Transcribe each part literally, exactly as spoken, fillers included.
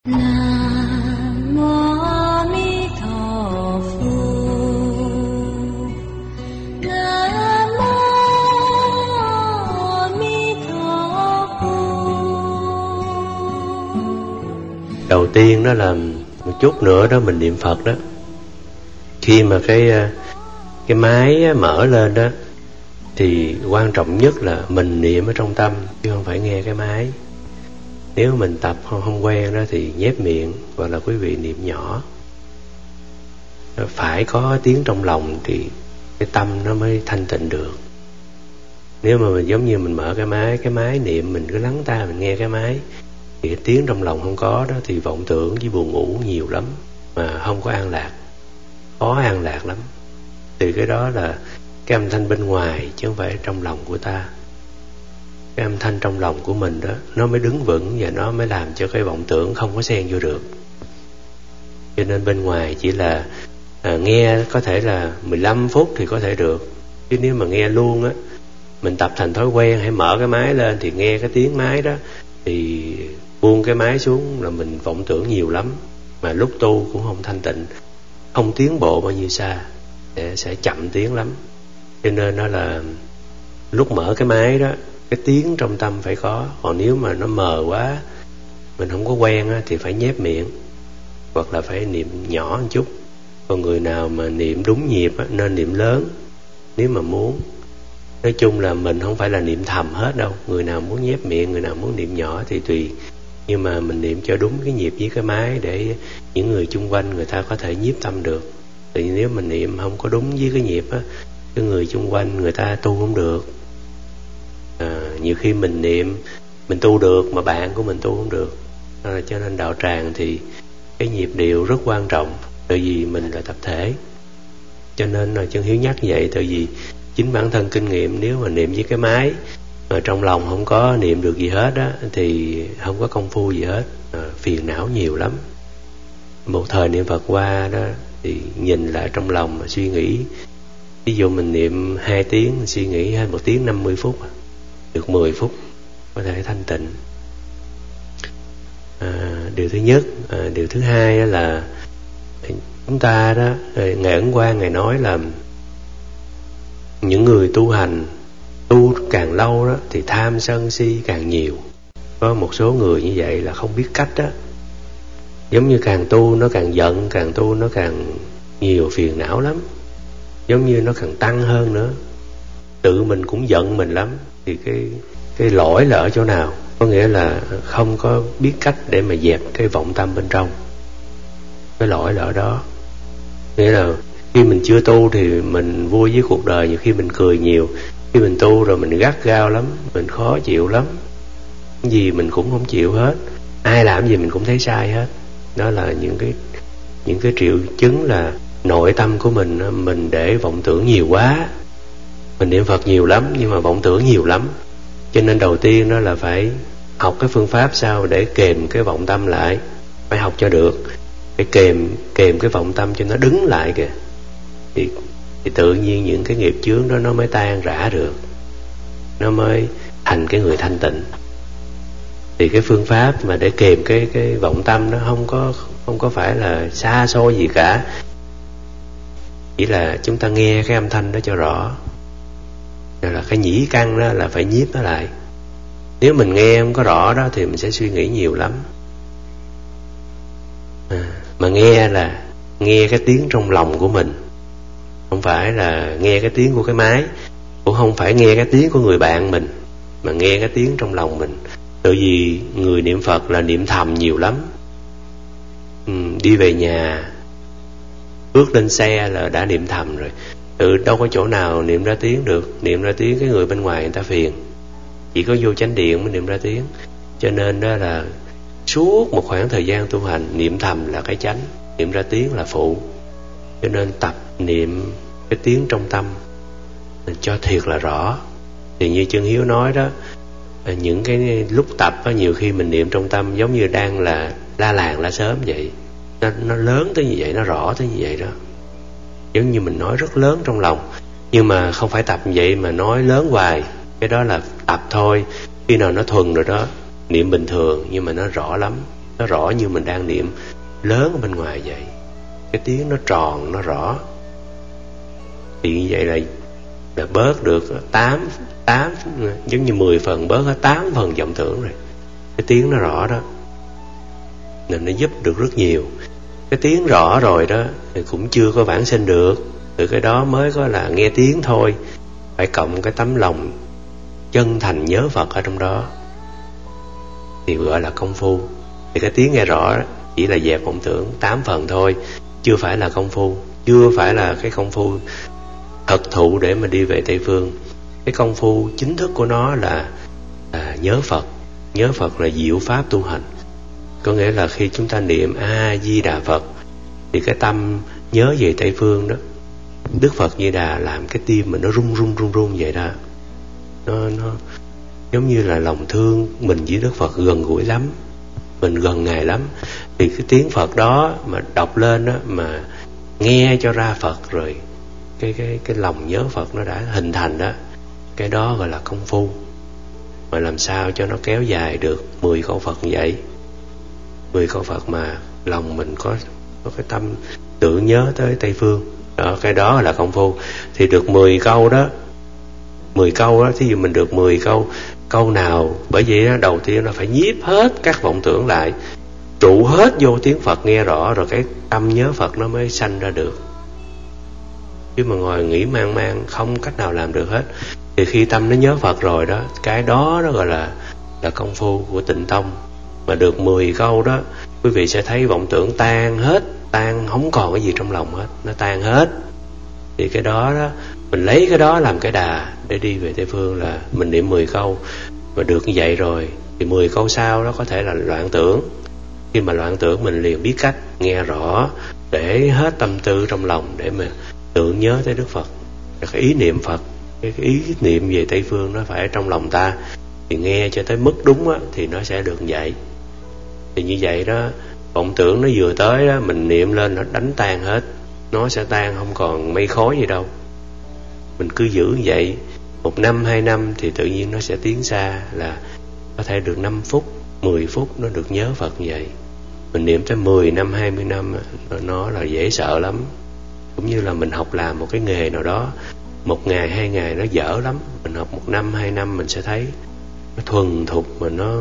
Nam mô A Di Đà Phật. Nam mô A Di Đà Phật. Đầu tiên đó là một chút nữa đó mình niệm Phật đó. Khi mà cái cái máy mở lên đó thì quan trọng nhất là mình niệm ở trong tâm chứ không phải nghe cái máy. Nếu mình tập không, không quen đó thì nhép miệng, hoặc là quý vị niệm nhỏ. Phải có tiếng trong lòng thì cái tâm nó mới thanh tịnh được. Nếu mà mình giống như mình mở cái máy, cái máy niệm mình cứ lắng tai mình nghe cái máy, thì cái tiếng trong lòng không có đó thì vọng tưởng với buồn ngủ nhiều lắm, mà không có an lạc, khó an lạc lắm. Thì cái đó là cái âm thanh bên ngoài chứ không phải trong lòng của ta. Cái âm thanh trong lòng của mình đó nó mới đứng vững và nó mới làm cho cái vọng tưởng không có xen vô được. Cho nên bên ngoài chỉ là à, nghe có thể là mười lăm phút thì có thể được. Chứ nếu mà nghe luôn á, mình tập thành thói quen, hãy mở cái máy lên thì nghe cái tiếng máy đó, thì buông cái máy xuống là mình vọng tưởng nhiều lắm, mà lúc tu cũng không thanh tịnh, không tiến bộ bao nhiêu xa, sẽ, sẽ chậm tiến lắm. Cho nên nó là lúc mở cái máy đó, cái tiếng trong tâm phải có. Còn nếu mà nó mờ quá, mình không có quen á, thì phải nhép miệng, hoặc là phải niệm nhỏ một chút. Còn người nào mà niệm đúng nhịp á, nên niệm lớn nếu mà muốn. Nói chung là mình không phải là niệm thầm hết đâu. Người nào muốn nhép miệng, người nào muốn niệm nhỏ thì tùy. Nhưng mà mình niệm cho đúng cái nhịp với cái máy, để những người chung quanh người ta có thể nhiếp tâm được. Thì nếu mình niệm không có đúng với cái nhịp á, cái người chung quanh người ta tu không được. À, nhiều khi mình niệm mình tu được mà bạn của mình tu không được. À, cho nên đạo tràng thì cái nhịp điệu rất quan trọng, tại vì mình là tập thể. Cho nên là Chân Hiếu nhắc vậy, tại vì chính bản thân kinh nghiệm, nếu mà niệm với cái máy mà trong lòng không có niệm được gì hết á, thì không có công phu gì hết, à, phiền não nhiều lắm. Một thời niệm Phật qua đó thì nhìn lại trong lòng mà suy nghĩ. Ví dụ mình niệm hai tiếng, mình suy nghĩ hay một tiếng năm mươi phút, được mười phút có thể thanh tịnh. À, điều thứ nhất. À, điều thứ hai là chúng ta đó, Ngài Ấn Quang Ngài nói là những người tu hành tu càng lâu đó thì tham sân si càng nhiều. Có một số người như vậy là không biết cách đó, giống như càng tu nó càng giận, càng tu nó càng nhiều phiền não lắm, giống như nó càng tăng hơn nữa. Tự mình cũng giận mình lắm. Thì cái cái lỗi là ở chỗ nào? Có nghĩa là không có biết cách để mà dẹp cái vọng tâm bên trong. Cái lỗi là ở đó. Nghĩa là khi mình chưa tu thì mình vui với cuộc đời, nhiều khi mình cười nhiều. Khi mình tu rồi mình gắt gao lắm, mình khó chịu lắm, cái gì mình cũng không chịu hết, ai làm gì mình cũng thấy sai hết. Đó là những cái những cái triệu chứng là nội tâm của mình mình để vọng tưởng nhiều quá. Mình niệm Phật nhiều lắm nhưng mà vọng tưởng nhiều lắm. Cho nên đầu tiên đó là phải học cái phương pháp sao để kềm cái vọng tâm lại. Phải học cho được, phải kềm kềm cái vọng tâm cho nó đứng lại kìa. Thì, thì tự nhiên những cái nghiệp chướng đó nó mới tan rã được, nó mới thành cái người thanh tịnh. Thì cái phương pháp mà để kềm cái cái vọng tâm nó không có không có phải là xa xôi gì cả, chỉ là chúng ta nghe cái âm thanh đó cho rõ. Rồi là cái nhĩ căn đó là phải nhiếp nó lại. Nếu mình nghe không có rõ đó thì mình sẽ suy nghĩ nhiều lắm. À, mà nghe là nghe cái tiếng trong lòng của mình, không phải là nghe cái tiếng của cái máy, cũng không phải nghe cái tiếng của người bạn mình, mà nghe cái tiếng trong lòng mình. Tại vì người niệm Phật là niệm thầm nhiều lắm. ừ, Đi về nhà, bước lên xe là đã niệm thầm rồi. Tự đâu có chỗ nào niệm ra tiếng được. Niệm ra tiếng cái người bên ngoài người ta phiền. Chỉ có vô chánh điện mới niệm ra tiếng. Cho nên đó là suốt một khoảng thời gian tu hành, niệm thầm là cái chánh, niệm ra tiếng là phụ. Cho nên tập niệm cái tiếng trong tâm cho thiệt là rõ. Thì như Chân Hiếu nói đó, những cái lúc tập đó, nhiều khi mình niệm trong tâm giống như đang là la làng la sớm vậy. Nó, nó lớn tới như vậy, nó rõ tới như vậy đó. Giống như mình nói rất lớn trong lòng. Nhưng mà không phải tập như vậy mà nói lớn hoài. Cái đó là tập thôi. Khi nào nó thuần rồi đó, niệm bình thường nhưng mà nó rõ lắm. nó rõ như mình đang niệm lớn ở bên ngoài vậy. Cái tiếng nó tròn, nó rõ. Thì như vậy là là bớt được tám tám giống như mười phần, bớt hết tám phần vọng tưởng rồi. Cái tiếng nó rõ đó nên nó giúp được rất nhiều. Cái tiếng rõ rồi đó thì cũng chưa có vãng sinh được, từ cái đó mới có là nghe tiếng thôi. Phải cộng cái tấm lòng chân thành nhớ Phật ở trong đó thì gọi là công phu. Thì cái tiếng nghe rõ chỉ là dẹp vọng tưởng tám phần thôi, chưa phải là công phu, chưa phải là cái công phu thật thụ để mà đi về Tây Phương. Cái công phu chính thức của nó là, là nhớ Phật. Nhớ Phật là diệu pháp tu hành. Có nghĩa là khi chúng ta niệm A Di Đà Phật thì cái tâm nhớ về Tây Phương đó, Đức Phật Di Đà làm cái tim mình nó rung rung rung rung vậy đó. Nó, nó giống như là lòng thương mình với Đức Phật gần gũi lắm, mình gần Ngài lắm. Thì cái tiếng Phật đó mà đọc lên đó, mà nghe cho ra Phật rồi, cái cái cái lòng nhớ Phật nó đã hình thành đó. Cái đó gọi là công phu. Mà làm sao cho nó kéo dài được mười câu Phật như vậy, mười câu Phật mà lòng mình có có cái tâm tưởng nhớ tới Tây Phương đó, cái đó là công phu. Thì được mười câu đó, mười câu đó, thí dụ mình được mười câu, câu nào, bởi vậy đó, đầu tiên nó phải nhiếp hết các vọng tưởng lại, trụ hết vô tiếng Phật nghe rõ, rồi cái tâm nhớ Phật nó mới sanh ra được. Chứ mà ngồi nghĩ mang mang không cách nào làm được hết. Thì khi tâm nó nhớ Phật rồi đó, cái đó nó gọi là là công phu của Tịnh Tông. Mà được mười câu đó, quý vị sẽ thấy vọng tưởng tan hết, tan không còn cái gì trong lòng hết, nó tan hết. Thì cái đó đó, mình lấy cái đó làm cái đà để đi về Tây Phương, là mình niệm mười câu. Mà được như vậy rồi thì mười câu sau đó có thể là loạn tưởng. Khi mà loạn tưởng mình liền biết cách nghe rõ, để hết tâm tư trong lòng để mà tưởng nhớ tới Đức Phật. Cái ý niệm Phật, cái ý niệm về Tây Phương nó phải trong lòng ta. Thì nghe cho tới mức đúng á, thì nó sẽ được vậy. Thì như vậy đó, vọng tưởng nó vừa tới đó, mình niệm lên nó đánh tan hết. Nó sẽ tan không còn mây khói gì đâu. Mình cứ giữ như vậy một năm, hai năm thì tự nhiên nó sẽ tiến xa. Là có thể được năm phút, mười phút nó được nhớ Phật như vậy. Mình niệm tới mười năm, hai mươi năm nó là dễ sợ lắm. Cũng như là mình học làm một cái nghề nào đó, một ngày, hai ngày nó dở lắm. Mình học một năm, hai năm mình sẽ thấy nó thuần thục, mà nó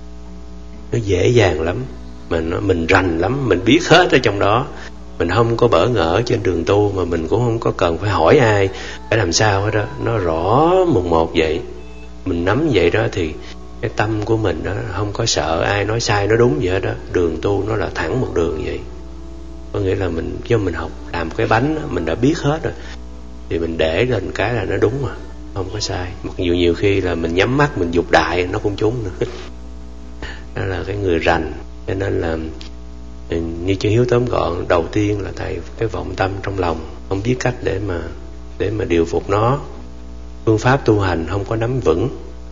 nó dễ dàng lắm, mà nó, mình rành lắm, mình biết hết ở trong đó. Mình không có bỡ ngỡ trên đường tu, mà mình cũng không có cần phải hỏi ai phải làm sao hết đó. Nó rõ một một vậy. Mình nắm vậy đó thì cái tâm của mình đó không có sợ ai nói sai nói đúng gì hết đó. Đường tu nó là thẳng một đường vậy. Có nghĩa là mình cho mình học làm cái bánh đó, mình đã biết hết rồi, thì mình để lên cái là nó đúng mà, không có sai. Mặc dù nhiều khi là mình nhắm mắt mình dục đại nó cũng trúng nữa. Đó là cái người rành. Cho nên là như Chư Hiếu tóm gọn, đầu tiên là thầy cái vọng tâm trong lòng không biết cách để mà để mà điều phục nó. Phương pháp tu hành không có nắm vững,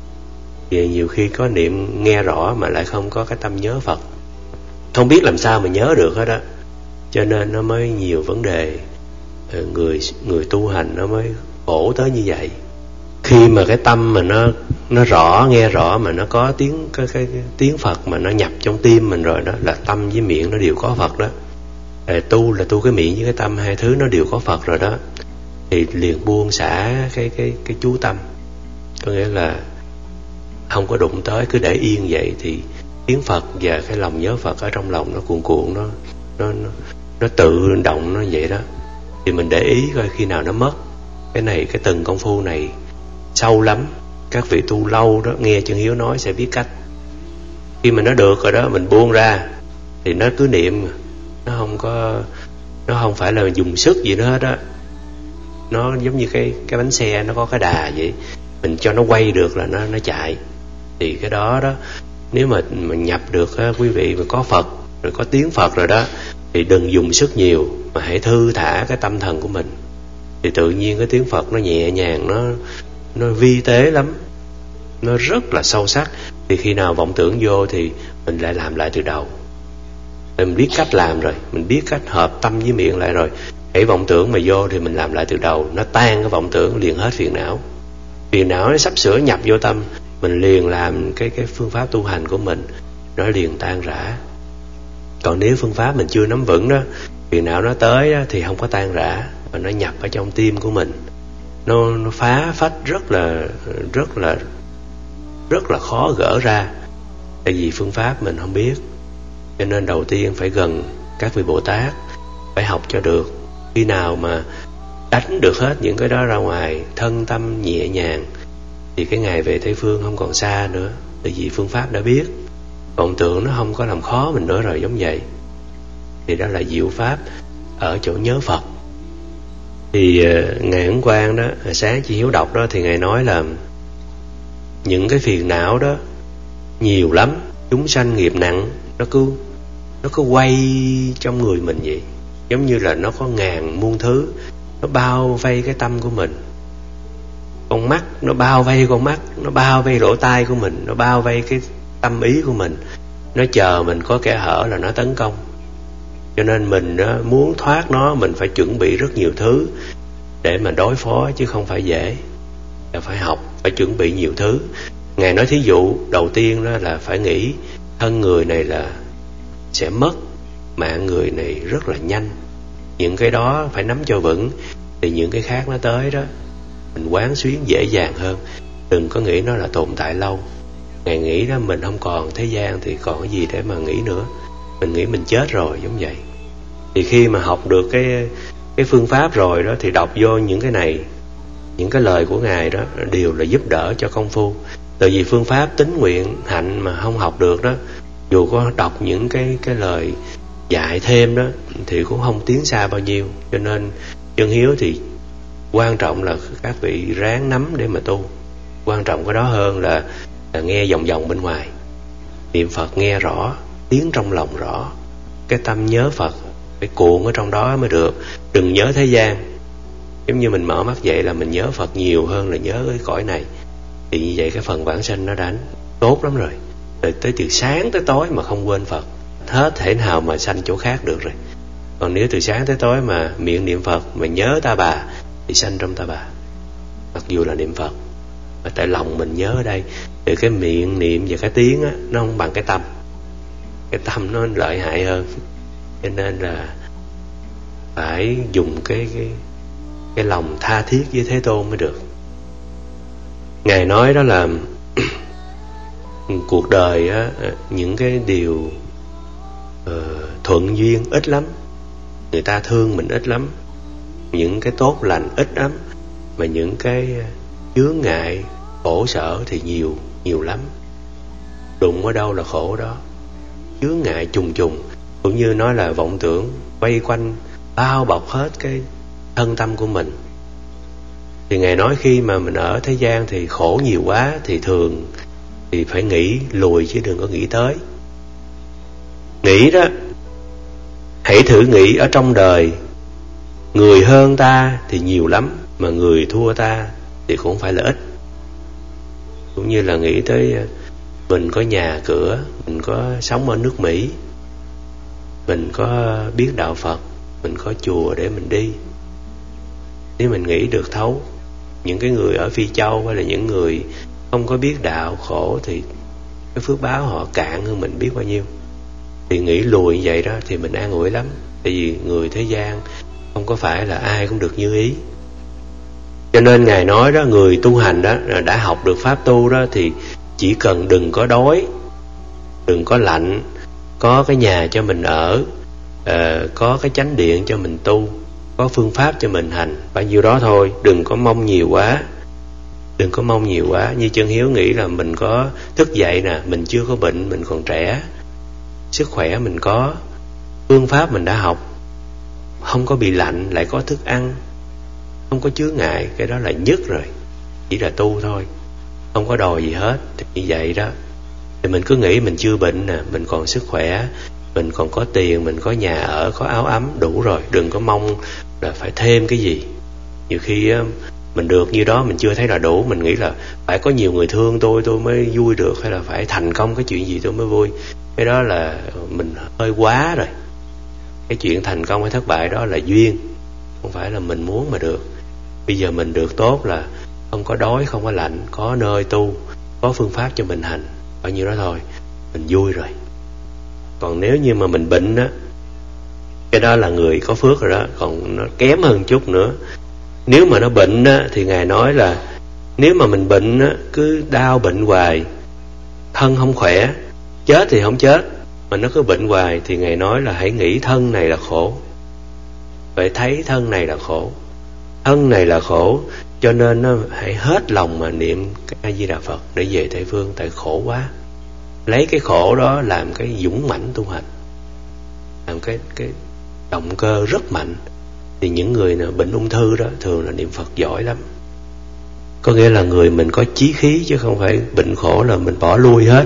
vì nhiều khi có niệm nghe rõ mà lại không có cái tâm nhớ Phật, không biết làm sao mà nhớ được hết đó. Cho nên nó mới nhiều vấn đề. Người người tu hành nó mới khổ tới như vậy. Khi mà cái tâm mà nó nó rõ, nghe rõ, mà nó có tiếng cái, cái, cái tiếng Phật mà nó nhập trong tim mình rồi đó, là tâm với miệng nó đều có Phật đó. Để tu là tu cái miệng với cái tâm, hai thứ nó đều có Phật rồi đó. Thì liền buông xả cái cái cái chú tâm. Có nghĩa là không có đụng tới, cứ để yên vậy. Thì tiếng Phật và cái lòng nhớ Phật ở trong lòng nó cuồn cuộn, nó nó nó, nó tự động nó vậy đó. Thì mình để ý coi khi nào nó mất. Cái này, cái từng công phu này sâu lắm. Các vị tu lâu đó nghe Chân Hiếu nói sẽ biết cách. Khi mà nó được rồi đó, mình buông ra thì nó cứ niệm. Nó không có Nó không phải là dùng sức gì nữa hết á. Nó giống như cái cái bánh xe, nó có cái đà vậy. Mình cho nó quay được là nó nó chạy. Thì cái đó đó, nếu mà mình nhập được á, quý vị mà có Phật rồi, có tiếng Phật rồi đó, thì đừng dùng sức nhiều, mà hãy thư thả cái tâm thần của mình. Thì tự nhiên cái tiếng Phật nó nhẹ nhàng, nó nó vi tế lắm, nó rất là sâu sắc. Thì khi nào vọng tưởng vô thì mình lại làm lại từ đầu. Mình biết cách làm rồi, mình biết cách hợp tâm với miệng lại rồi. Hãy vọng tưởng mà vô thì mình làm lại từ đầu. Nó tan cái vọng tưởng liền hết phiền não. Phiền não nó sắp sửa nhập vô tâm, mình liền làm cái cái phương pháp tu hành của mình, nó liền tan rã. Còn nếu phương pháp mình chưa nắm vững đó, phiền não nó tới đó, thì không có tan rã, mà nó nhập ở trong tim của mình, nó, nó phá phách rất là rất là rất là khó gỡ ra. Tại vì phương pháp mình không biết, cho nên đầu tiên phải gần các vị Bồ Tát, phải học cho được. Khi nào mà đánh được hết những cái đó ra ngoài, thân tâm nhẹ nhàng, thì cái ngày về Tây Phương không còn xa nữa. Tại vì phương pháp đã biết, vọng tưởng nó không có làm khó mình nữa rồi, giống vậy. Thì đó là diệu pháp ở chỗ nhớ Phật. Thì uh, Ngài Ấn Quang đó, sáng chị Hiếu đọc đó, thì Ngài nói là những cái phiền não đó nhiều lắm, chúng sanh nghiệp nặng, nó cứ nó cứ quay trong người mình vậy, giống như là nó có ngàn muôn thứ, nó bao vây cái tâm của mình. Con mắt nó bao vây con mắt, nó bao vây lỗ tai của mình, nó bao vây cái tâm ý của mình, nó chờ mình có kẽ hở là nó tấn công. Cho nên mình đó, muốn thoát nó, mình phải chuẩn bị rất nhiều thứ để mà đối phó, chứ không phải dễ. Là phải học, phải chuẩn bị nhiều thứ. Ngài nói thí dụ đầu tiên đó là phải nghĩ thân người này là sẽ mất, mạng người này rất là nhanh. Những cái đó phải nắm cho vững, thì những cái khác nó tới đó mình quán xuyến dễ dàng hơn. Đừng có nghĩ nó là tồn tại lâu. Ngài nghĩ đó mình không còn thế gian thì còn cái gì để mà nghĩ nữa. Mình nghĩ mình chết rồi, giống vậy. Thì khi mà học được cái cái phương pháp rồi đó, thì đọc vô những cái này, những cái lời của Ngài đó đều là giúp đỡ cho công phu. Tại vì phương pháp tín nguyện hạnh mà không học được đó, dù có đọc những cái cái lời dạy thêm đó thì cũng không tiến xa bao nhiêu. Cho nên chân hiếu thì quan trọng là các vị ráng nắm để mà tu. Quan trọng cái đó hơn là, là nghe vòng vòng bên ngoài. Niệm Phật nghe rõ, tiếng trong lòng rõ, cái tâm nhớ Phật phải cuộn ở trong đó mới được. Đừng nhớ thế gian. Giống như mình mở mắt dậy là mình nhớ Phật nhiều hơn là nhớ cái cõi này, thì như vậy cái phần vãng sanh nó đánh tốt lắm rồi. Rồi tới từ sáng tới tối mà không quên Phật, hết thể nào mà sanh chỗ khác được rồi. Còn nếu từ sáng tới tối mà miệng niệm Phật mà nhớ Ta Bà thì sanh trong Ta Bà, mặc dù là niệm Phật. Mà tại lòng mình nhớ ở đây, từ cái miệng niệm và cái tiếng á, nó không bằng cái tâm. Cái tâm nó lợi hại hơn. Cho nên là phải dùng cái cái cái lòng tha thiết với Thế Tôn mới được. Ngài nói đó là cuộc đời á, những cái điều uh, thuận duyên ít lắm, người ta thương mình ít lắm, những cái tốt lành ít lắm, mà những cái chướng ngại khổ sở thì nhiều nhiều lắm. Đụng ở đâu là khổ đó, chướng ngại trùng trùng, cũng như nói là vọng tưởng quay quanh bao bọc hết cái thân tâm của mình. Thì Ngài nói khi mà mình ở thế gian thì khổ nhiều quá, thì thường thì phải nghĩ lùi chứ đừng có nghĩ tới. Nghĩ đó, hãy thử nghĩ ở trong đời, người hơn ta thì nhiều lắm, mà người thua ta thì cũng không phải là ít. Cũng như là nghĩ tới mình có nhà cửa, mình có sống ở nước Mỹ, mình có biết đạo Phật, mình có chùa để mình đi. Nếu mình nghĩ được thấu những cái người ở Phi Châu hay là những người không có biết đạo khổ, thì cái phước báo họ cạn hơn mình biết bao nhiêu. Thì nghĩ lùi như vậy đó thì mình an ủi lắm. Tại vì người thế gian không có phải là ai cũng được như ý. Cho nên Ngài nói đó, người tu hành đó đã học được pháp tu đó, thì chỉ cần đừng có đói, đừng có lạnh, có cái nhà cho mình ở, uh, có cái chánh điện cho mình tu, có phương pháp cho mình hành, bao nhiêu đó thôi. Đừng có mong nhiều quá. Đừng có mong nhiều quá. Như Chân Hiếu nghĩ là mình có thức dậy nè, mình chưa có bệnh, mình còn trẻ, sức khỏe mình có, phương pháp mình đã học, không có bị lạnh, lại có thức ăn, không có chướng ngại, cái đó là nhất rồi. Chỉ là tu thôi, không có đòi gì hết. Thì như vậy đó, thì mình cứ nghĩ mình chưa bệnh nè, mình còn sức khỏe, mình còn có tiền, mình có nhà ở, có áo ấm, đủ rồi. Đừng có mong là phải thêm cái gì. Nhiều khi mình được như đó mình chưa thấy là đủ, mình nghĩ là phải có nhiều người thương tôi tôi mới vui được, hay là phải thành công cái chuyện gì tôi mới vui. Cái đó là mình hơi quá rồi. Cái chuyện thành công hay thất bại đó là duyên, không phải là mình muốn mà được. Bây giờ mình được tốt là không có đói, không có lạnh, có nơi tu, có phương pháp cho mình hành, bao nhiêu đó thôi, mình vui rồi. Còn nếu như mà mình bệnh á, cái đó là người có phước rồi đó. Còn nó kém hơn chút nữa. Nếu mà nó bệnh á, thì Ngài nói là nếu mà mình bệnh á, cứ đau bệnh hoài, thân không khỏe, chết thì không chết, mà nó cứ bệnh hoài, thì Ngài nói là hãy nghĩ thân này là khổ. Phải thấy thân này là khổ. Thân này là khổ, cho nên nó hãy hết lòng mà niệm A Di Đà Phật để về Tây Phương. Tại khổ quá. Lấy cái khổ đó làm cái dũng mãnh tu hành, làm cái cái động cơ rất mạnh. Thì những người nào bệnh ung thư đó thường là niệm Phật giỏi lắm. Có nghĩa là người mình có chí khí, chứ không phải bệnh khổ là mình bỏ lui hết.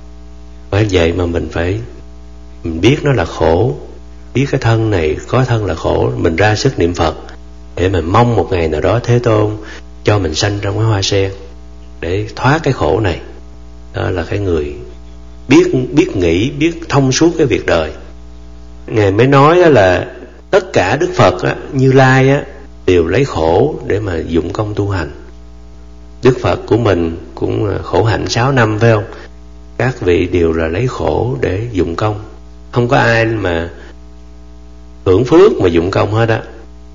Bởi vậy mà mình phải mình biết nó là khổ, biết cái thân này có thân là khổ, mình ra sức niệm Phật để mình mong một ngày nào đó Thế Tôn cho mình sanh trong cái hoa sen để thoát cái khổ này. Đó là cái người biết biết nghĩ, biết thông suốt cái việc đời. Ngài mới nói là tất cả Đức Phật á, Như Lai á, đều lấy khổ để mà dụng công tu hành. Đức Phật của mình cũng khổ hạnh sáu năm phải không? Các vị đều là lấy khổ để dụng công. Không có ai mà hưởng phước mà dụng công hết á.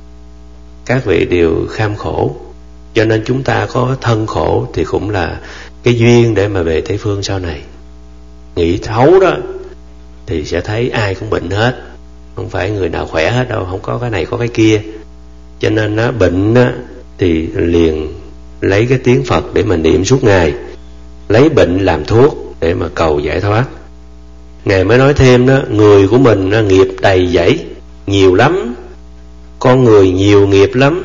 Các vị đều kham khổ. Cho nên chúng ta có thân khổ thì cũng là cái duyên để mà về Tây Phương sau này. Nghĩ thấu đó thì sẽ thấy ai cũng bệnh hết, không phải người nào khỏe hết đâu, không có cái này có cái kia. Cho nên nó bệnh á, thì liền lấy cái tiếng Phật để mà niệm suốt ngày, lấy bệnh làm thuốc để mà cầu giải thoát. Ngài mới nói thêm đó, người của mình nó nghiệp đầy dẫy nhiều lắm, con người nhiều nghiệp lắm.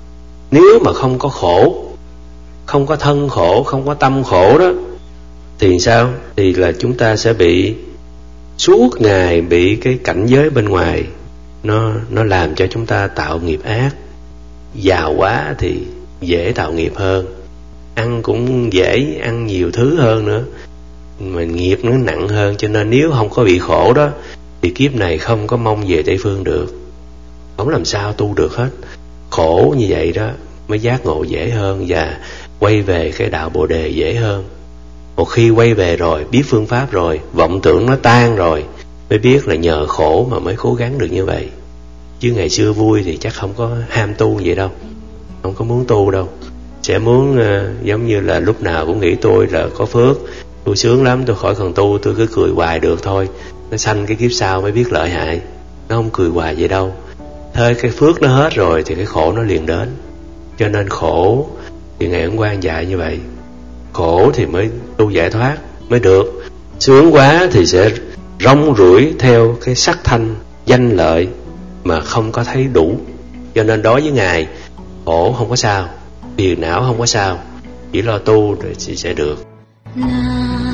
Nếu mà không có khổ, không có thân khổ, không có tâm khổ đó, thì sao? Thì là chúng ta sẽ bị suốt ngày bị cái cảnh giới bên ngoài nó nó làm cho chúng ta tạo nghiệp ác. Giàu quá thì dễ tạo nghiệp hơn, ăn cũng dễ, ăn nhiều thứ hơn nữa, mà nghiệp nó nặng hơn. Cho nên nếu không có bị khổ đó thì kiếp này không có mong về Tây Phương được, không làm sao tu được hết. Khổ như vậy đó mới giác ngộ dễ hơn và quay về cái đạo Bồ Đề dễ hơn. Một khi quay về rồi, biết phương pháp rồi, vọng tưởng nó tan rồi, mới biết là nhờ khổ mà mới cố gắng được như vậy. Chứ ngày xưa vui thì chắc không có ham tu vậy đâu, không có muốn tu đâu. Sẽ muốn uh, giống như là lúc nào cũng nghĩ tôi là có phước, tôi sướng lắm, tôi khỏi cần tu, tôi cứ cười hoài được thôi. Nó sanh cái kiếp sau mới biết lợi hại. Nó không cười hoài vậy đâu. Thôi cái phước nó hết rồi thì cái khổ nó liền đến. Cho nên khổ thì Ngài Ấn Quang dạy như vậy. Khổ thì mới tu giải thoát mới được. Sướng quá thì sẽ rong ruổi theo cái sắc thanh danh lợi mà không có thấy đủ. Cho nên đối với Ngài, khổ không có sao, phiền não không có sao, chỉ lo tu rồi thì sẽ được. La